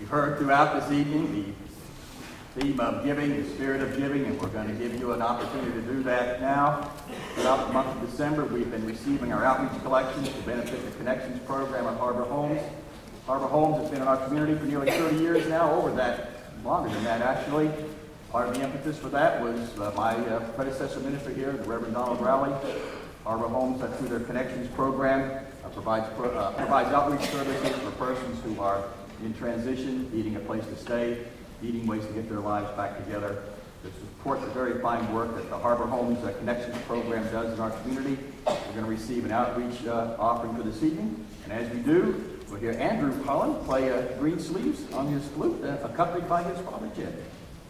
You've heard throughout this evening the theme of giving, the spirit of giving, and we're going to give you an opportunity to do that now. Throughout the month of December, we've been receiving our outreach collections to benefit the Connections program at Harbor Homes. Harbor Homes has been in our community for nearly 30 years now, longer than that actually. Part of the impetus for that was my predecessor minister here, the Reverend Donald Rowley. Harbor Homes, through their Connections program, provides outreach services for persons who are in transition, needing a place to stay, needing ways to get their lives back together. To support the very fine work that the Harbor Homes Connections program does in our community, we're going to receive an outreach offering for this evening. And as we do, we'll hear Andrew Holland play Green Sleeves on his flute, accompanied by his father, Jed.